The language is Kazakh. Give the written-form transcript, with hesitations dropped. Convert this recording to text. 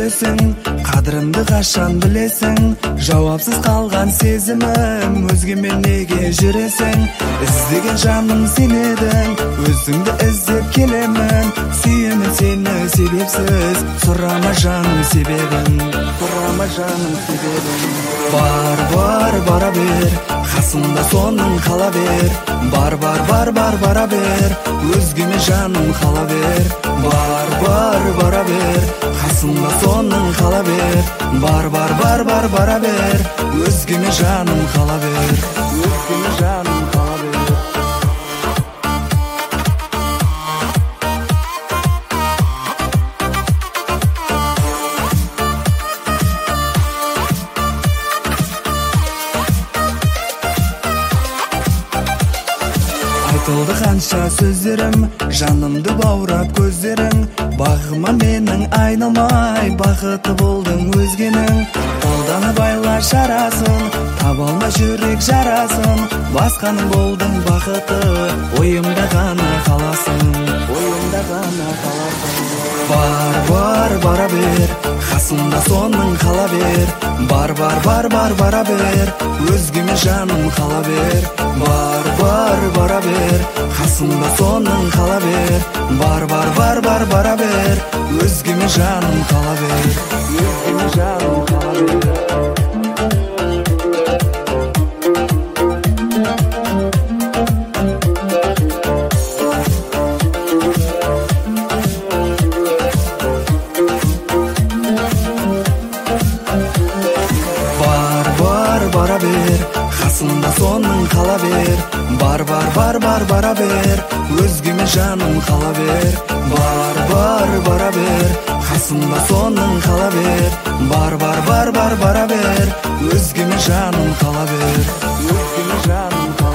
жүресің, қадірімді қашан білесің, жауапсыз қалған сезімім, өзгемен неге жүресің? Іздеген жаным сен едің, өзіңді іздеп келемін, сүйемін сені себепсіз, сұрама жаным себебін, сұрама жаным себебін. Бара бер, қасымда соның қала бер, бара бер, өзгеме жаным қала бер. Бара бер, қасымда соның қала бер, бара бер, өзгеме жаным қала бер, өзгеме жаным қала бер. Айтылды қанша сөздерім, жанымды баурап көздерің, бағыма менің айналмай, бақыты болдың өзгенің. Қолданы байла шарасын, таба алмай жүрек жарасын, басқаның болдың бақыты, ойымда ғана қаласың, ойымда ғана қаласың. Бара бер, қасымда соның қала бер, бара бер, өзгеме жаным қала бер. Бара бер, қасымда соның қала бер, бара бер, өзгеме жаным қала бер, өзгеме жаным қала бер. Бара бер, қасымда соның қала бер, бара бер, өзгеме жаным қала бер. Бара бер, қасымда соның қала бер, бара бер, өзгеме жаным қала бер, өзгеме жаным қала бер.